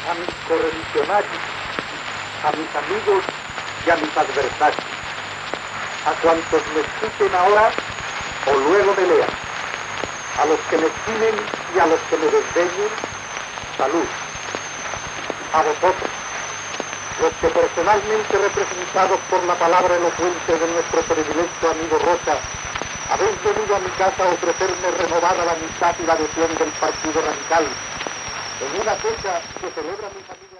a mis correligionarios, a mis amigos y a mis adversarios, a cuantos me escuchen ahora o luego me lean, a los que me estimen y a los que me desdeñen, salud. A vosotros, los que personalmente representados por la palabra elocuente de nuestro predilecto amigo Roca, habéis venido a mi casa a ofrecerme renovada la amistad y la adhesión del Partido Radical en una fecha que celebra mis amigos.